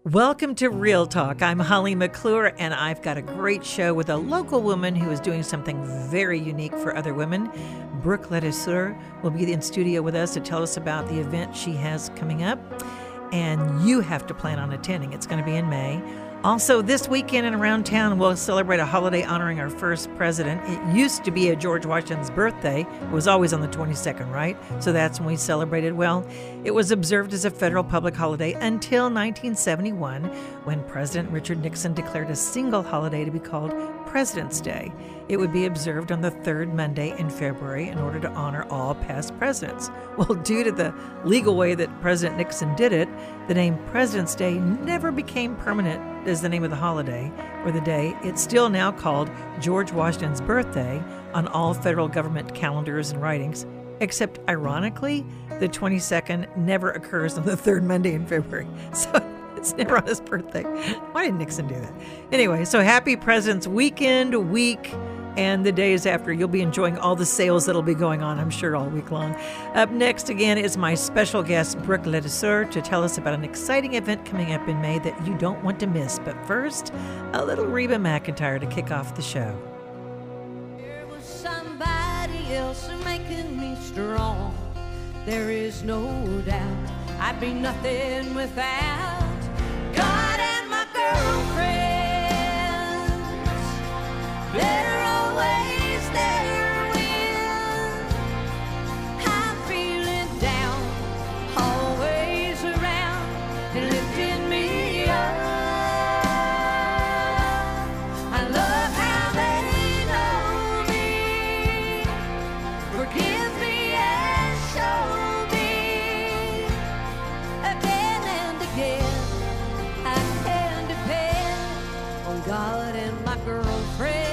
Welcome to Real Talk. I'm Holly McClure, and I've got a great show with a local woman who is doing something very unique for other women. Brooke Ledeseur will be in studio with us to tell us about the event she has coming up, and you have to plan on attending. It's going to be in May. Also, this weekend and around town, we'll celebrate a holiday honoring our first president. It used to be a George Washington's birthday. It was always on the 22nd, right? So that's when we celebrated. Well, it was observed as a federal public holiday until 1971, when President Richard Nixon declared a single holiday to be called President's Day. It would be observed on the third Monday in February in order to honor all past presidents. Well, due to the legal way that President Nixon did it, the name President's Day never became permanent as the name of the holiday or the day. It's still now called George Washington's birthday on all federal government calendars and writings, except ironically, the 22nd never occurs on the third Monday in February. So it's never on his birthday. Why did Nixon do that? Anyway, so happy President's Weekend, week, and the days after. You'll be enjoying all the sales that'll be going on, I'm sure, all week long. Up next, again, is my special guest, Brooke Ledeseur, to tell us about an exciting event coming up in May that you don't want to miss. But first, a little Reba McEntire to kick off the show. There was somebody else making me strong. There is no doubt I'd be nothing without God and my girlfriends. They're always there when I'm feeling down, always around and lifting me up. I love how they know me, forgive me and show me again and again. I can depend on God and my girlfriend.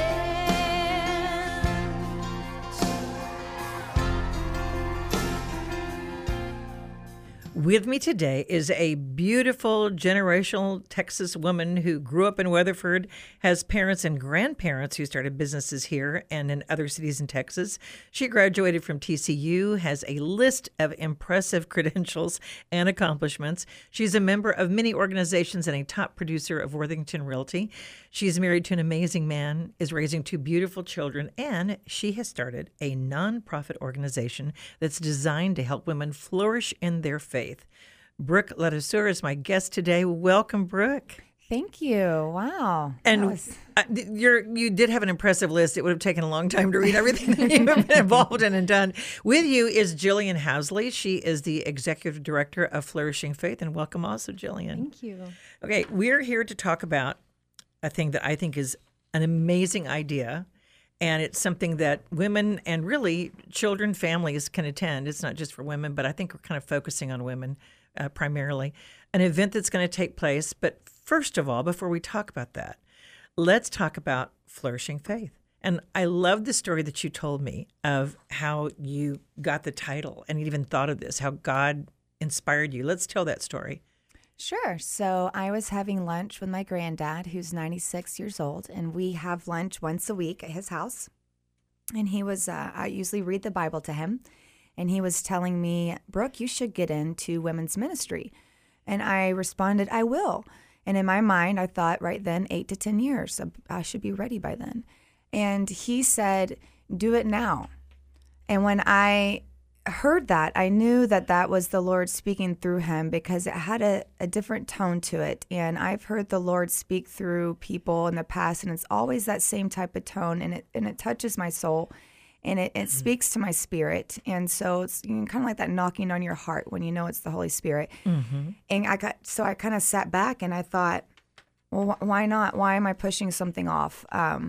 With me today is a beautiful generational Texas woman who grew up in Weatherford, has parents and grandparents who started businesses here and in other cities in Texas. She graduated from TCU, has a list of impressive credentials and accomplishments. She's a member of many organizations and a top producer of Worthington Realty. She's married to an amazing man, is raising two beautiful children, and she has started a nonprofit organization that's designed to help women flourish in their faith. Brooke Ledeseur is my guest today. Welcome, Brooke. Thank you. Wow. And you did have an impressive list. It would have taken a long time to read everything that you've been involved in and done. With you is Jillian Housley. She is the executive director of Flourishing Faith. And welcome also, Jillian. Thank you. Okay, we're here to talk about a thing that I think is an amazing idea. And it's something that women and really children, families can attend. It's not just for women, but I think we're kind of focusing on women primarily. An event that's going to take place. But first of all, before we talk about that, let's talk about Flourishing Faith. And I love the story that you told me of how you got the title and even thought of this, how God inspired you. Let's tell that story. Sure. So I was having lunch with my granddad, who's 96 years old, and we have lunch once a week at his house. And he was, I usually read the Bible to him, and he was telling me, Brooke, you should get into women's ministry. And I responded, I will. And in my mind, I thought right then, 8 to 10 years, I should be ready by then. And he said, do it now. And when I heard that, I knew that that was the Lord speaking through him, because it had a different tone to it. And I've heard the Lord speak through people in the past, and it's always that same type of tone, and it touches my soul, and it speaks to my spirit. And so it's kind of like that knocking on your heart when you know it's the Holy Spirit. Mm-hmm. And I kind of sat back and I thought, well, why not? Why am I pushing something off?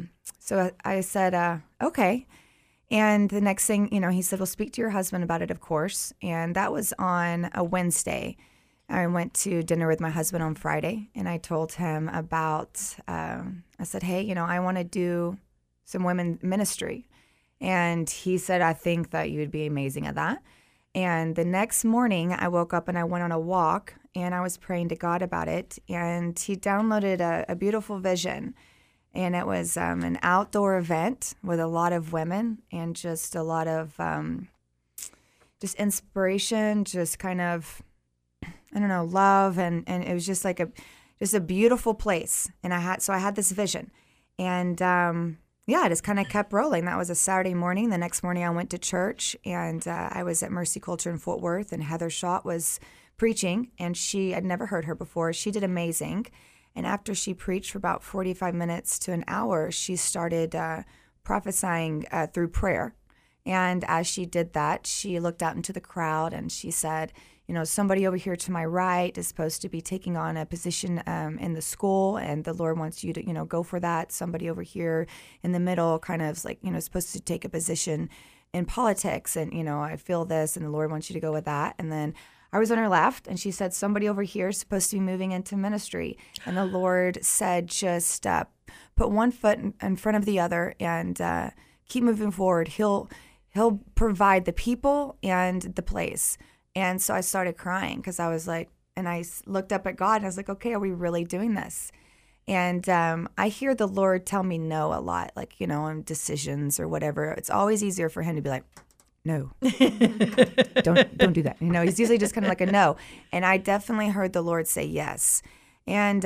So I said, okay. And the next thing, he said, well, speak to your husband about it, of course. And that was on a Wednesday. I went to dinner with my husband on Friday, and I told him about, I said, hey, I want to do some women ministry. And he said, I think that you would be amazing at that. And the next morning, I woke up and I went on a walk, and I was praying to God about it. And he downloaded a beautiful vision. And it was an outdoor event with a lot of women and just a lot of just inspiration, just kind of, I don't know, love. And it was just like just a beautiful place. And I had this vision. And I just kind of kept rolling. That was a Saturday morning. The next morning I went to church, and I was at Mercy Culture in Fort Worth, and Heather Schott was preaching, and I'd never heard her before. She did amazing. And after she preached for about 45 minutes to an hour, she started prophesying through prayer. And as she did that, she looked out into the crowd and she said, somebody over here to my right is supposed to be taking on a position in the school, and the Lord wants you to, go for that. Somebody over here in the middle kind of like, supposed to take a position in politics, and, I feel this, and the Lord wants you to go with that. And then I was on her left, and she said, somebody over here is supposed to be moving into ministry. And the Lord said, just put one foot in front of the other and keep moving forward. He'll provide the people and the place. And so I started crying because I was like, and I looked up at God and I was like, okay, are we really doing this? And I hear the Lord tell me no a lot, like, on decisions or whatever. It's always easier for him to be like, no, don't do that. He's usually just kind of like a no. And I definitely heard the Lord say yes. And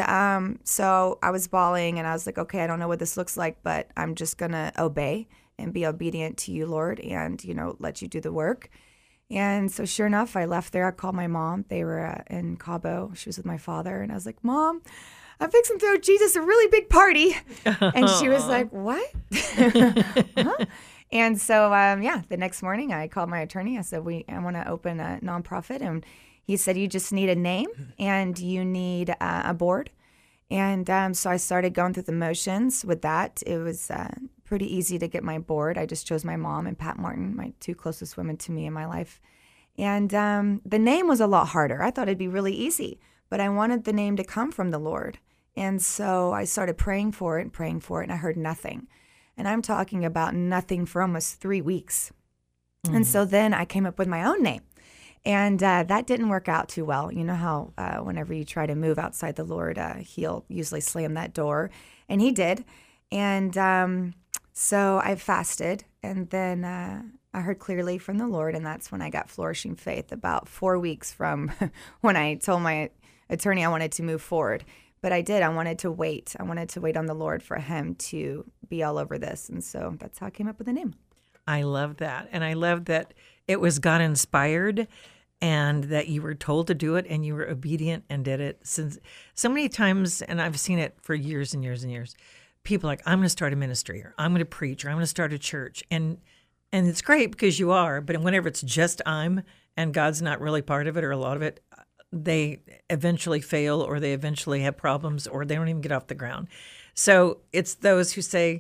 so I was bawling and I was like, okay, I don't know what this looks like, but I'm just going to obey and be obedient to you, Lord, and, let you do the work. And so sure enough, I left there. I called my mom. They were in Cabo. She was with my father. And I was like, Mom, I'm fixing to throw Jesus a really big party. And she was like, what? Huh? And so, the next morning I called my attorney. I said, I want to open a nonprofit. And he said, you just need a name and you need a board. And so I started going through the motions with that. It was pretty easy to get my board. I just chose my mom and Pat Martin, my two closest women to me in my life. And the name was a lot harder. I thought it'd be really easy, but I wanted the name to come from the Lord. And so I started praying for it, and I heard nothing. And I'm talking about nothing for almost 3 weeks. Mm-hmm. And so then I came up with my own name. And that didn't work out too well. You know how whenever you try to move outside the Lord, he'll usually slam that door. And he did. And so I fasted. And then I heard clearly from the Lord. And that's when I got Flourishing Faith, about 4 weeks from when I told my attorney I wanted to move forward. But I did. I wanted to wait. I wanted to wait on the Lord for him to be all over this. And so that's how I came up with the name. I love that. And I love that it was God inspired and that you were told to do it and you were obedient and did it. Since so many times, and I've seen it for years and years and years, people are like, I'm going to start a ministry, or I'm going to preach, or I'm going to start a church. And it's great because you are, but whenever it's just and God's not really part of it or a lot of it, they eventually fail, or they eventually have problems, or they don't even get off the ground. So it's those who say,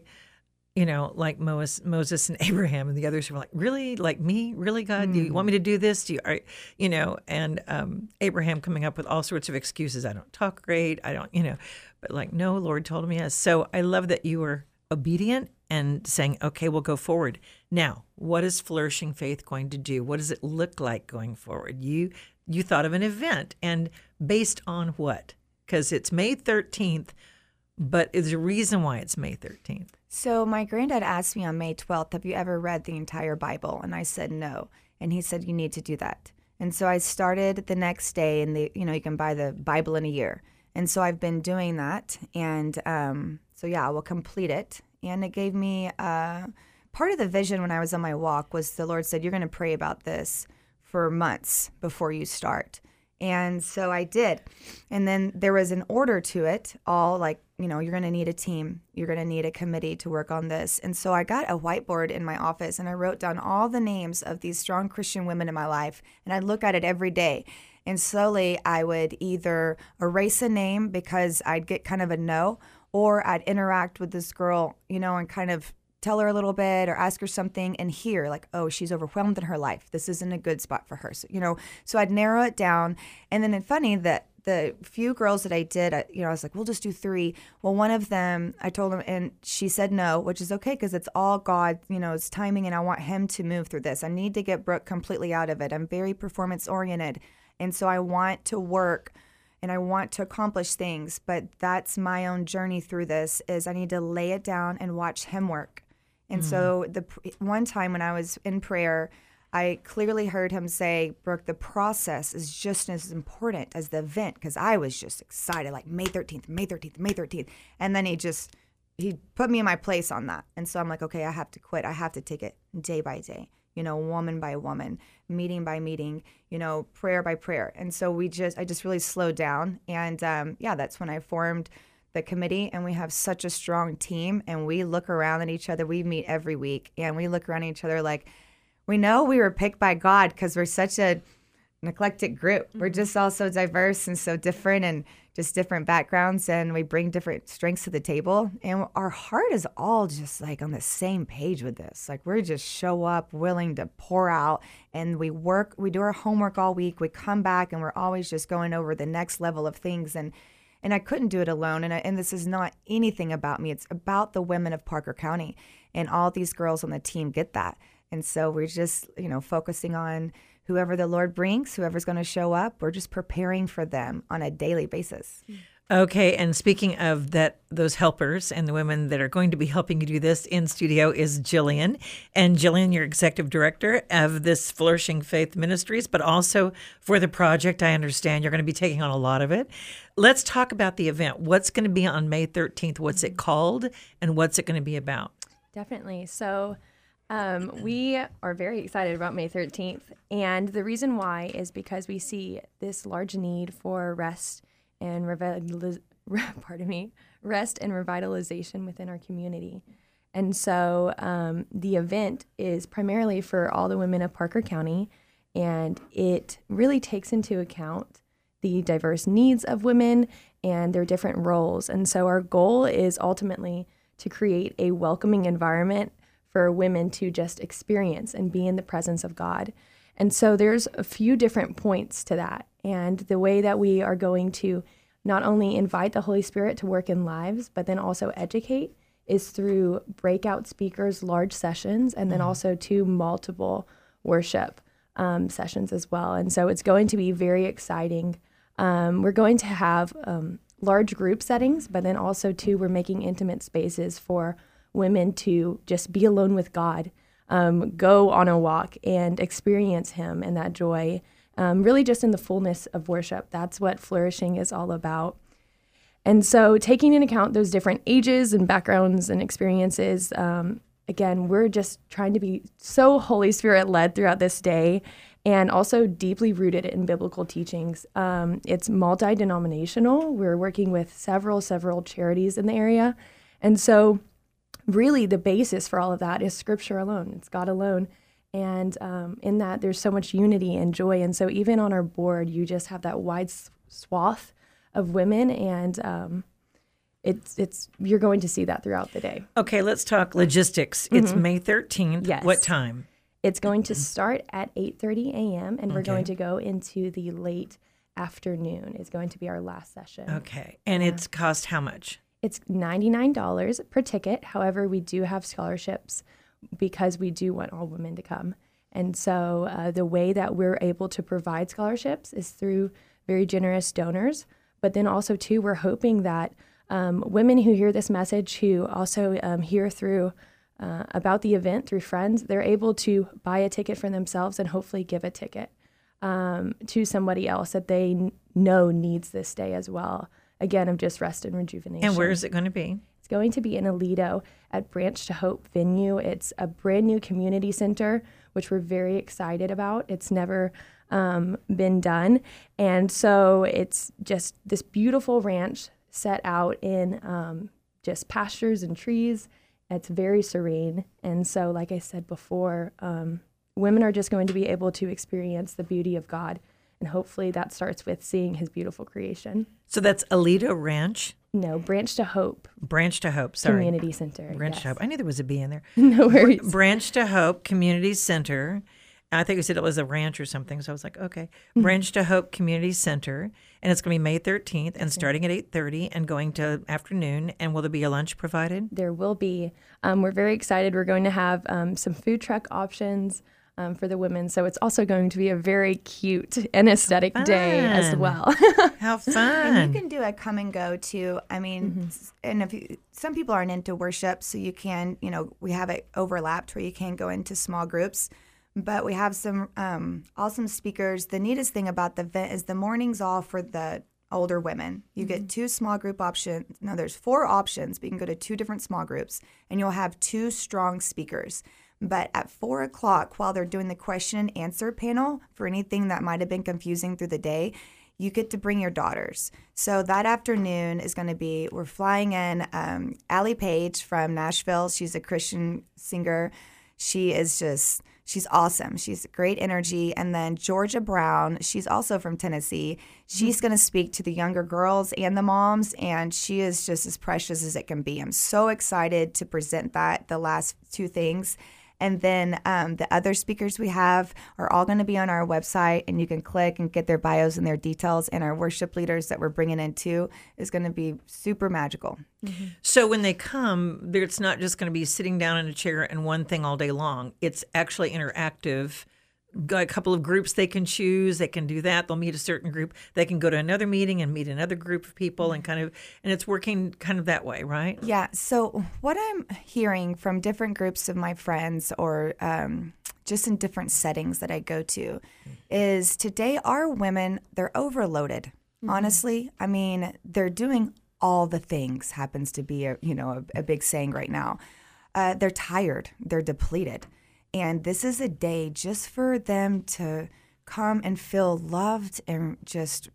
like Moses and Abraham and the others who are like, really? Like me? Really, God? Do you want me to do this? And Abraham coming up with all sorts of excuses. I don't talk great. I don't, but like, no, Lord told me yes. So I love that you were obedient and saying, okay, we'll go forward. Now, what is Flourishing Faith going to do? What does it look like going forward? You thought of an event, and based on what? Because it's May 13th, but there's a reason why it's May 13th. So my granddad asked me on May 12th, have you ever read the entire Bible? And I said no. And he said, you need to do that. And so I started the next day, and you can buy the Bible in a year. And so I've been doing that. And I will complete it. And it gave me part of the vision when I was on my walk was the Lord said, you're going to pray about this for months before you start. And so I did. And then there was an order to it, all like, you're going to need a team. You're going to need a committee to work on this. And so I got a whiteboard in my office, and I wrote down all the names of these strong Christian women in my life. And I'd look at it every day. And slowly I would either erase a name because I'd get kind of a no, or I'd interact with this girl, and kind of tell her a little bit or ask her something and hear like, oh, she's overwhelmed in her life. This isn't a good spot for her. So, so I'd narrow it down. And then it's funny that the few girls that I did, I was like, we'll just do 3. Well, one of them, I told them, and she said no, which is okay because it's all God, it's timing, and I want him to move through this. I need to get Brooke completely out of it. I'm very performance oriented. And so I want to work and I want to accomplish things, but that's my own journey through this is I need to lay it down and watch him work. And so the one time when I was in prayer, I clearly heard him say, Brooke, the process is just as important as the event, because I was just excited, like May 13th, May 13th, May 13th. And then he put me in my place on that. And so I'm like, okay, I have to quit. I have to take it day by day, woman by woman, meeting by meeting, prayer by prayer. And so I just really slowed down. And that's when I formed the committee, and we have such a strong team, and we look around at each other. We meet every week, and we look around at each other like, we know we were picked by God because we're such an eclectic group. We're just all so diverse and so different, and just different backgrounds, and we bring different strengths to the table. And our heart is all just like on the same page with this. Like, we're just show up willing to pour out, and we do our homework all week. We come back, and we're always just going over the next level of things. And I couldn't do it alone. And this is not anything about me. It's about the women of Parker County, and all these girls on the team get that. And so we're just, focusing on whoever the Lord brings, whoever's going to show up. We're just preparing for them on a daily basis. Okay, and speaking of those helpers and the women that are going to be helping you do this, in studio is Jillian. And Jillian, you're executive director of this Flourishing Faith Ministries, but also for the project, I understand you're going to be taking on a lot of it. Let's talk about the event. What's going to be on May 13th? What's it called, and what's it going to be about? Definitely. So we are very excited about May 13th. And the reason why is because we see this large need for rest and revitalization within our community. And so the event is primarily for all the women of Parker County, and it really takes into account the diverse needs of women and their different roles. And so our goal is ultimately to create a welcoming environment for women to just experience and be in the presence of God. And so there's a few different points to that. And the way that we are going to not only invite the Holy Spirit to work in lives, but then also educate is through breakout speakers, large sessions, and then also 2 multiple worship sessions as well. And so it's going to be very exciting. We're going to have large group settings, but then also too, we're making intimate spaces for women to just be alone with God, go on a walk and experience Him and that joy, really just in the fullness of worship. That's what flourishing is all about. And so taking into account those different ages and backgrounds and experiences, again, we're just trying to be so Holy Spirit led throughout this day and also deeply rooted in biblical teachings. It's multi-denominational. We're working with several charities in the area. And so really the basis for all of that is Scripture alone. It's God alone. And in that, there's so much unity and joy. And so even on our board, you just have that wide swath of women, and you're going to see that throughout the day. Okay, let's talk logistics. It's May 13th. Yes. What time? It's going to start at 8:30 a.m., and we're going to go into the late afternoon. It's going to be our last session. Okay, and it's cost how much? It's $99 per ticket. However, we do have scholarships because we do want all women to come. And so the way that we're able to provide scholarships is through very generous donors. But then also, too, we're hoping that women who hear this message, who also hear through about the event through friends, they're able to buy a ticket for themselves and hopefully give a ticket to somebody else that they know needs this day as well. Again, of just rest and rejuvenation. And where is it going to be? It's going to be in Aledo at Branch to Hope venue. It's a brand new community center, which we're very excited about. It's never been done. And so it's just this beautiful ranch set out in just pastures and trees. It's very serene. And so, like I said before, women are just going to be able to experience the beauty of God. And hopefully that starts with seeing His beautiful creation. So that's Aledo Ranch? No, Branch to Hope. Branch to Hope, sorry. Community Center. Branch to Hope. I knew there was a B in there. No worries. Branch to Hope Community Center. I think you said it was a ranch or something, so I was like, okay. Branch to Hope Community Center, and it's going to be May 13th, and starting at 8:30 and going to afternoon. And will there be a lunch provided? There will be. We're very excited. We're going to have some food truck options for the women, so it's also going to be a very cute and aesthetic day as well. How fun! And you can do a come and go too. I mean, and some people aren't into worship, so you can, we have it overlapped where you can go into small groups. But we have some awesome speakers. The neatest thing about the event is the morning's all for the older women. You get 2 small group options. Now there's 4 options, but you can go to 2 different small groups, and you'll have 2 strong speakers. But at 4 o'clock, while they're doing the question and answer panel for anything that might have been confusing through the day, you get to bring your daughters. So that afternoon is going to be, we're flying in Allie Page from Nashville. She's a Christian singer. She's awesome. She's great energy. And then Georgia Brown, she's also from Tennessee. She's going to speak to the younger girls and the moms, and she is just as precious as it can be. I'm so excited to present the last 2 things. And then the other speakers we have are all going to be on our website, and you can click and get their bios and their details. And our worship leaders that we're bringing in too is going to be super magical. Mm-hmm. So when they come, it's not just going to be sitting down in a chair and one thing all day long. It's actually interactive. Got a couple of groups they can choose. They can do that. They'll meet a certain group. They can go to another meeting and meet another group of people, and it's working kind of that way, right? Yeah. So what I'm hearing from different groups of my friends, or just in different settings that I go to, is today our women, they're overloaded. Honestly, I mean, they're doing all the things. Happens to be a big saying right now. They're tired. They're depleted. And this is a day just for them to come and feel loved and just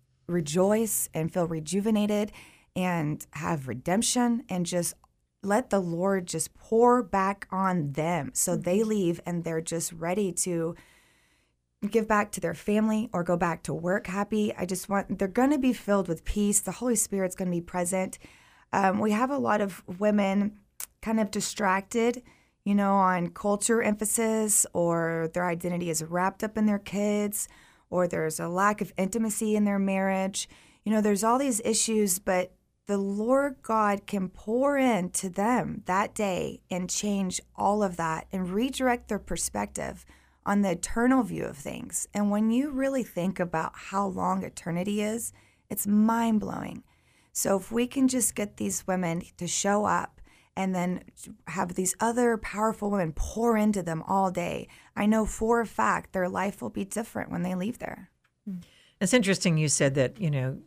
rejoice and feel rejuvenated and have redemption, and just let the Lord just pour back on them. So they leave and they're just ready to give back to their family or go back to work happy. They're going to be filled with peace. The Holy Spirit's going to be present. We have a lot of women kind of distracted, on culture emphasis, or their identity is wrapped up in their kids, or there's a lack of intimacy in their marriage. There's all these issues, but the Lord God can pour into them that day and change all of that and redirect their perspective on the eternal view of things. And when you really think about how long eternity is, it's mind-blowing. So if we can just get these women to show up and then have these other powerful women pour into them all day, I know for a fact their life will be different when they leave there. It's interesting you said that,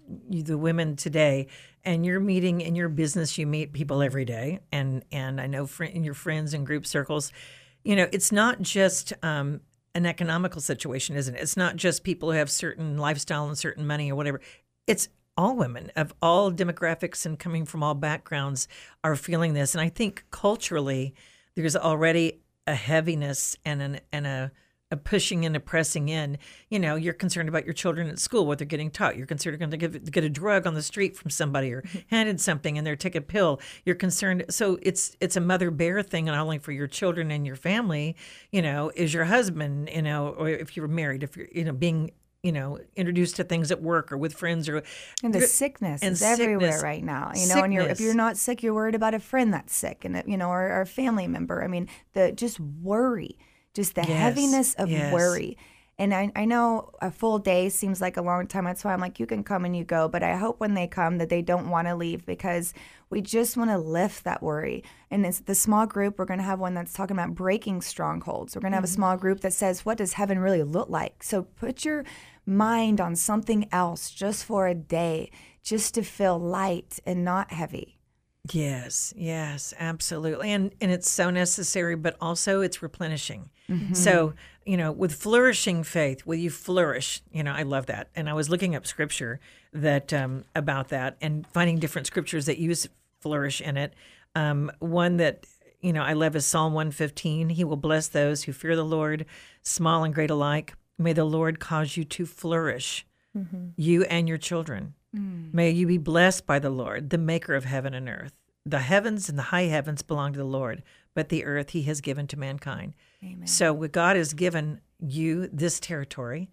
the women today, and you're meeting in your business, you meet people every day. And I know in your friends and group circles, it's not just an economical situation, isn't it? It's not just people who have certain lifestyle and certain money or whatever. It's all women of all demographics and coming from all backgrounds are feeling this. And I think culturally, there's already a heaviness and a pushing and a pressing in. You're concerned about your children at school, what they're getting taught. You're concerned going to get a drug on the street from somebody, or handed something and they're take a pill. You're concerned. So it's a mother bear thing, not only for your children and your family, is your husband, or if you're married, if you're, being introduced to things at work or with friends, and the sickness is everywhere right now. And if you're not sick, you're worried about a friend that's sick, and or a family member. I mean, just worry, just the heaviness of worry. And I know a full day seems like a long time. That's why I'm like, you can come and you go. But I hope when they come that they don't want to leave, because we just want to lift that worry. And it's the small group. We're going to have one that's talking about breaking strongholds. We're going to have a small group that says, what does heaven really look like? So put your mind on something else just for a day, just to feel light and not heavy. Yes, absolutely. And it's so necessary, but also it's replenishing. Mm-hmm. So, with flourishing faith, will you flourish? I love that. And I was looking up scripture that about that, and finding different scriptures that use flourish in it. One that, I love is Psalm 115. He will bless those who fear the Lord, small and great alike. May the Lord cause you to flourish, you and your children. May you be blessed by the Lord, the maker of heaven and earth. The heavens and the high heavens belong to the Lord, but the earth he has given to mankind. Amen. So God has given you this territory.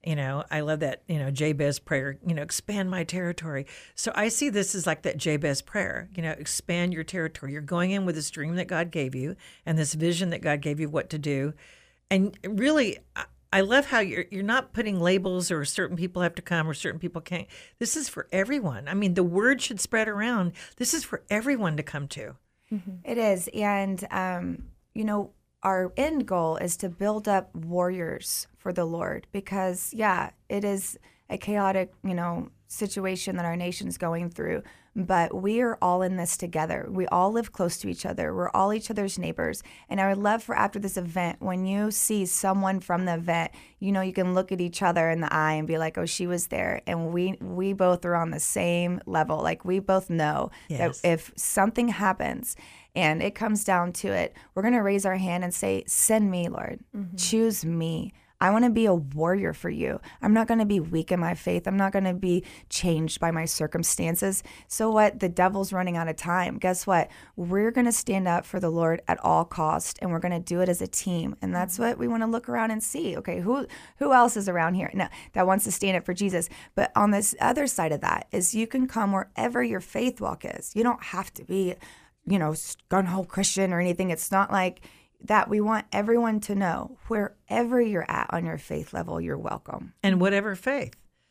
I love that, Jabez prayer, expand my territory. So I see this as like that Jabez prayer, expand your territory. You're going in with this dream that God gave you and this vision that God gave you what to do. And really, I love how you're not putting labels, or certain people have to come or certain people can't. This is for everyone. I mean, the word should spread around. This is for everyone to come to. Mm-hmm. It is. And, our end goal is to build up warriors for the Lord, because it is a chaotic, situation that our nation's going through, but we are all in this together. We all live close to each other. We're all each other's neighbors. And I would love for after this event, when you see someone from the event, you can look at each other in the eye and be like, oh, she was there. And we both are on the same level. Like, we both know that if something happens and it comes down to it, we're going to raise our hand and say, send me, Lord. Choose me. I want to be a warrior for you. I'm not going to be weak in my faith. I'm not going to be changed by my circumstances. So what? The devil's running out of time. Guess what? We're going to stand up for the Lord at all cost, and we're going to do it as a team. And that's what we want to look around and see. Okay, who else is around here that wants to stand up for Jesus? But on this other side of that is you can come wherever your faith walk is. You don't have to be, gun-ho Christian or anything. It's not like that. We want everyone to know wherever you're at on your faith level, you're welcome. And whatever faith,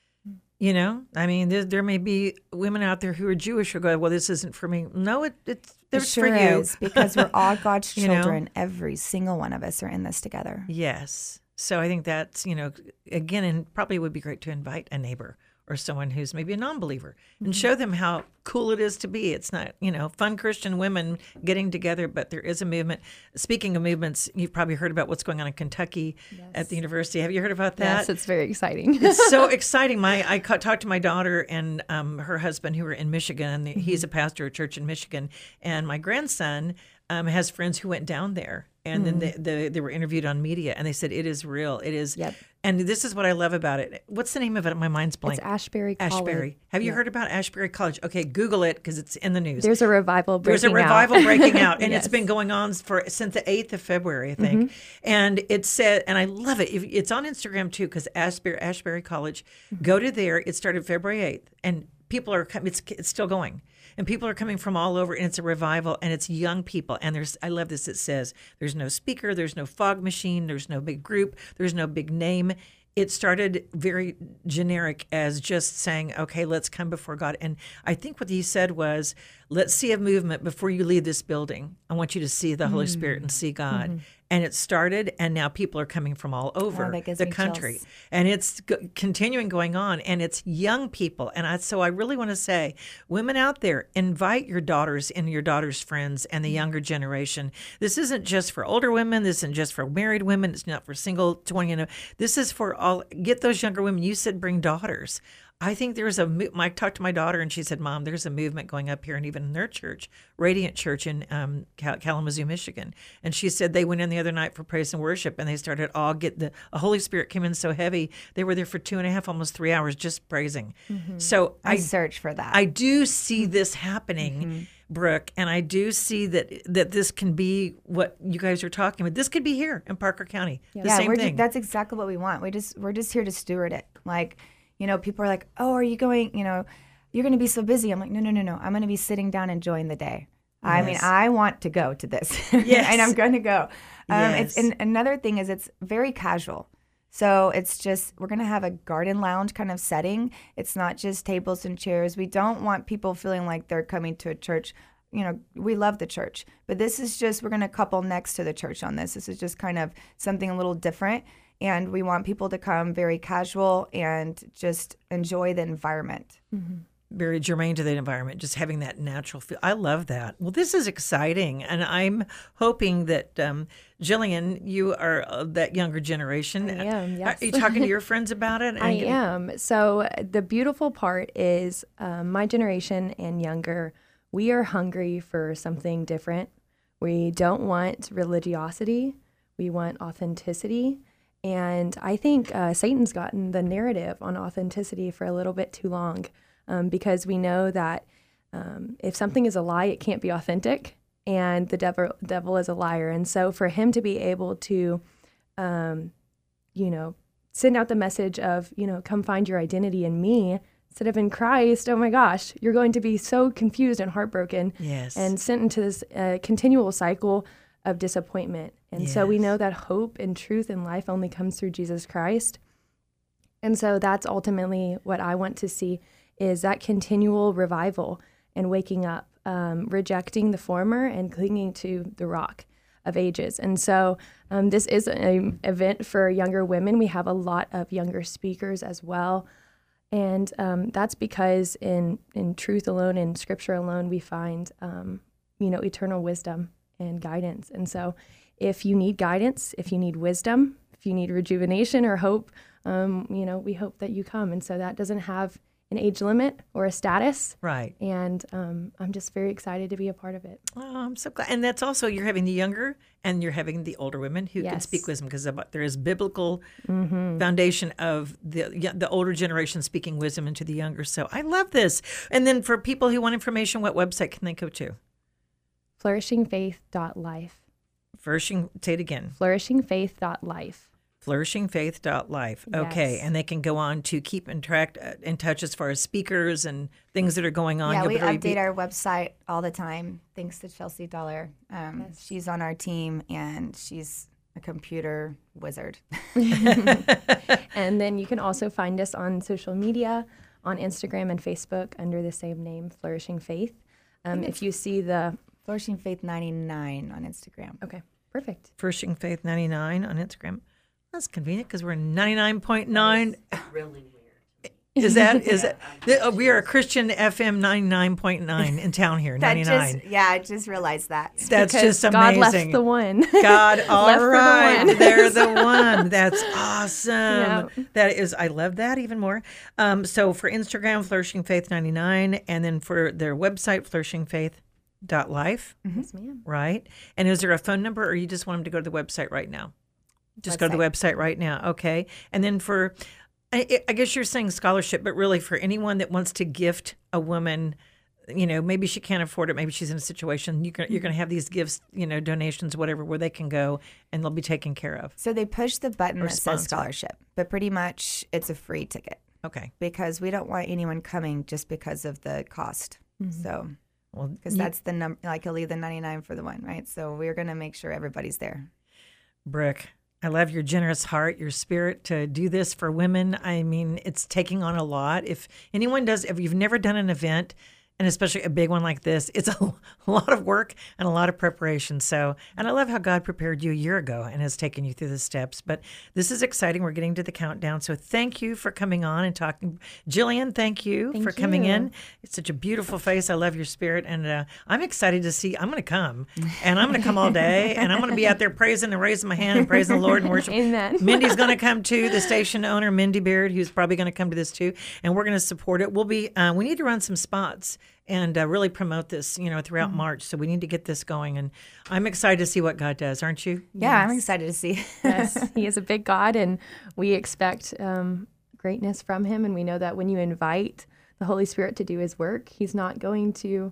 I mean, there may be women out there who are Jewish who go, well, this isn't for me. No, there's sure for you. Is, because we're all God's children. Every single one of us are in this together. Yes. So I think that's, again, and probably would be great to invite a neighbor or someone who's maybe a non-believer and show them how cool it is to be. It's not, fun Christian women getting together, but there is a movement. Speaking of movements, you've probably heard about what's going on in Kentucky at the university. Have you heard about that? Yes, it's very exciting. It's so exciting. I talked to my daughter and her husband who are in Michigan, and he's a pastor at a church in Michigan. And my grandson has friends who went down there. And then they were interviewed on media, and they said it is real. It is. Yep. And this is what I love about it. What's the name of it? My mind's blank. It's Ashbury College. Ashbury. Have you heard about Ashbury College? Okay, Google it because it's in the news. There's a revival breaking out, and it's been going on since the 8th of February, I think. And it said, and I love it. It's on Instagram too, because Ashbury College. Go to there. It started February 8th, and people are coming. It's still going. And people are coming from all over, and it's a revival, and it's young people. And I love this. It says there's no speaker, there's no fog machine, there's no big group, there's no big name. It started very generic as just saying, okay, let's come before God. And I think what he said was, let's see a movement before you leave this building. I want you to see the Holy Spirit and see God. And it started, and now people are coming from all over the country. Chills. And it's continuing going on, and it's young people. And so I really want to say, women out there, invite your daughters and your daughters' friends and the younger generation. This isn't just for older women. This isn't just for married women. It's not for single 20. This is for all. Get those younger women. You said bring daughters. I think there's I talked to my daughter, and she said, Mom, there's a movement going up here, and even in their church, Radiant Church in Kalamazoo, Michigan. And she said they went in the other night for praise and worship, and they started the Holy Spirit came in so heavy. They were there for 2.5, almost 3 hours just praising. So I search for that. I do see this happening, Brooke, and I do see that this can be what you guys are talking about. This could be here in Parker County. The same thing. That's exactly what we want. We're just here to steward it. Like, people are like, oh, are you going, you're going to be so busy. I'm like, no. I'm going to be sitting down enjoying the day. Yes. I mean, I want to go to this. Yes. And I'm going to go. Yes. And another thing is it's very casual. So it's just, we're going to have a garden lounge kind of setting. It's not just tables and chairs. We don't want people feeling like they're coming to a church. We love the church, but this is just, we're going to couple next to the church on this. This is just kind of something a little different. And we want people to come very casual and just enjoy the environment. Very germane to the environment, just having that natural feel. I love that. Well, this is exciting. And I'm hoping that, Jillian, you are that younger generation. I am, yes. Are you talking to your friends about it? I am. So the beautiful part is my generation and younger, we are hungry for something different. We don't want religiosity. We want authenticity. And I think Satan's gotten the narrative on authenticity for a little bit too long, because we know that if something is a lie, it can't be authentic, and the devil is a liar. And so for him to be able to, send out the message of, come find your identity in me instead of in Christ, oh my gosh, you're going to be so confused and heartbroken. Yes. And sent into this continual cycle of disappointment. And so we know that hope and truth in life only comes through Jesus Christ. And so that's ultimately what I want to see, is that continual revival and waking up, rejecting the former and clinging to the rock. of ages. And so this is an event for younger women. We have a lot of younger speakers as well. And that's because in truth alone, in Scripture alone, we find, eternal wisdom and guidance. And so if you need guidance, if you need wisdom, if you need rejuvenation or hope, we hope that you come. And so that doesn't have an age limit or a status. Right. And I'm just very excited to be a part of it. Oh, I'm so glad. And that's also, you're having the younger and you're having the older women who can Yes. speak wisdom, because there is biblical foundation of the older generation speaking wisdom into the younger. So I love this. And then for people who want information, what website can they go to? Flourishingfaith.life. Say it again. Flourishingfaith.life. Flourishingfaith.life. Okay. Yes. And they can go on to keep in touch as far as speakers and things that are going on. Yeah, You'll we be able to update our website all the time. Thanks to Chelsea Dollar. She's on our team, and she's a computer wizard. And then you can also find us on social media, on Instagram and Facebook under the same name, Flourishing Faith. If you see the... Flourishing Faith 99 on Instagram. Okay, perfect. Flourishing Faith 99 on Instagram. That's convenient because we're 99.9. Really weird. Is that we are a Christian FM 99.9 in town here, 99. I just realized that. That's Because just amazing. God left the one. God, all Left for the right. one. They're the one. That's awesome. Yeah. That is, I love that even more. So for Instagram, Flourishing Faith 99, and then for their website, flourishingfaith.life, Yes, ma'am. right? And is there a phone number, or you just want them to go to the website right now? Just go to the website right now. Okay. And then I guess you're saying scholarship, but really for anyone that wants to gift a woman, maybe she can't afford it. Maybe she's in a situation. You're going to have these gifts, donations, whatever, where they can go and they'll be taken care of. So they push the button Or that says sponsored. scholarship, but pretty much it's a free ticket Okay. because we don't want anyone coming just because of the cost. So, Well, because that's the number, like you'll leave the 99 for the one, right? So we're going to make sure everybody's there. Brooke, I love your generous heart, your spirit to do this for women. I mean, it's taking on a lot. If you've never done an event, and especially a big one like this, it's a lot of work and a lot of preparation. So, and I love how God prepared you a year ago and has taken you through the steps. But this is exciting. We're getting to the countdown. So thank you for coming on and talking. Jillian, thank you for coming in. It's such a beautiful face. I love your spirit. And I'm excited to see. I'm going to come. And I'm going to come all day. And I'm going to be out there praising and raising my hand and praising the Lord and worship. Amen. Mindy's going to come too, the station owner, Mindy Beard, who's probably going to come to this too. And we're going to support it. We need to run some spots and really promote this, throughout March. So we need to get this going. And I'm excited to see what God does, aren't you? Yeah, I'm excited to see. Yes, he is a big God, and we expect greatness from him. And we know that when you invite the Holy Spirit to do his work, he's not going to,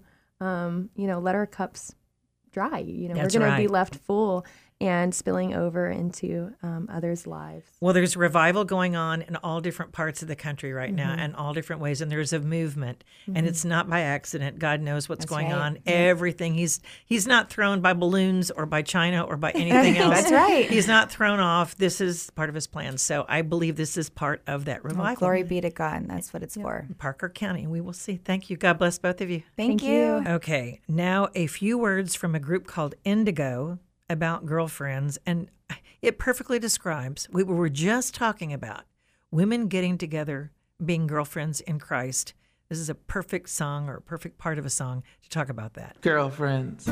let our cups dry. We're That's going to be right. left full and spilling over into others' lives. Well, there's revival going on in all different parts of the country right now and all different ways. And there's a movement and it's not by accident. God knows what's That's going right. on. Everything. He's not thrown by balloons or by China or by anything else. That's right. He's not thrown off. This is part of his plan. So I believe this is part of that revival. Well, glory be to God. That's what it's for. Parker County. We will see. Thank you. God bless both of you. Thank Thank you. you. Okay, now a few words from a group called Indigo about girlfriends, and it perfectly describes what we were just talking about, women getting together, being girlfriends in Christ. This is a perfect song or a perfect part of a song to talk about that. Girlfriends,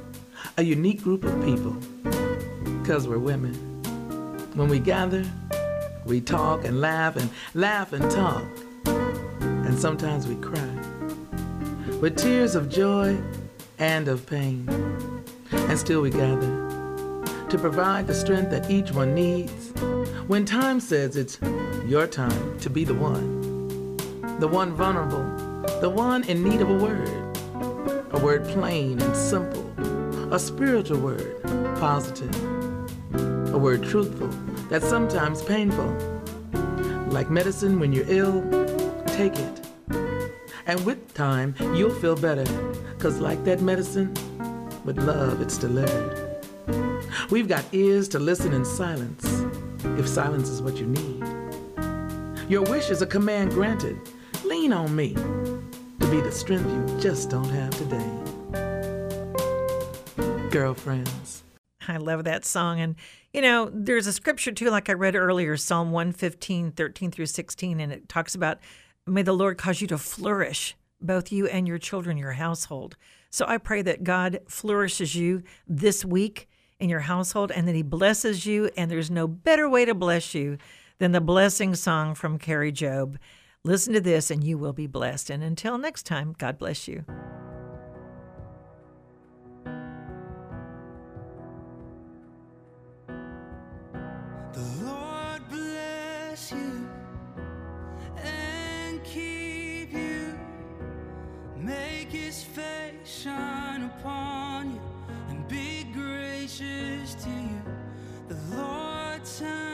a unique group of people, because we're women. When we gather, we talk and laugh and talk, and sometimes we cry, with tears of joy and of pain. And still we gather to provide the strength that each one needs when time says it's your time to be the one vulnerable, the one in need of a word plain and simple, a spiritual word, positive, a word truthful that's sometimes painful. Like medicine when you're ill, take it. And with time, you'll feel better, 'cause like that medicine, with love it's delivered. We've got ears to listen in silence, if silence is what you need. Your wish is a command granted. Lean on me to be the strength you just don't have today. Girlfriends. I love that song. And, there's a scripture too, like I read earlier, Psalm 115, 13 through 16, and it talks about, may the Lord cause you to flourish, both you and your children, your household. So I pray that God flourishes you this week in your household and that he blesses you. And there's no better way to bless you than the blessing song from Carrie Job. Listen to this and you will be blessed. And until next time, God bless you. The Lord bless you and keep you. Make his face shine upon you and be gracious to you. The Lord turn